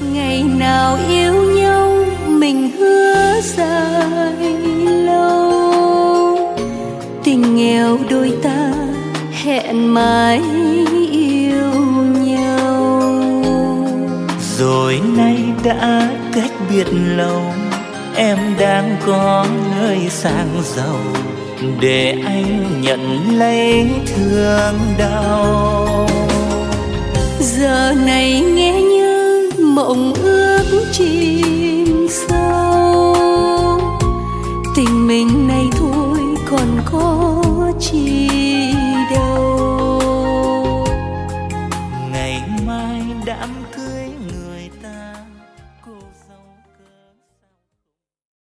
Ngày nào yêu nhau mình hứa dài lâu, tình nghèo đôi ta hẹn mãi yêu nhau. Rồi nay đã cách biệt lâu, em đang có nơi sang giàu, để anh nhận lấy thương đau. Giờ này nghe như mộng ước chìm sâu, tình mình này thôi còn có chi.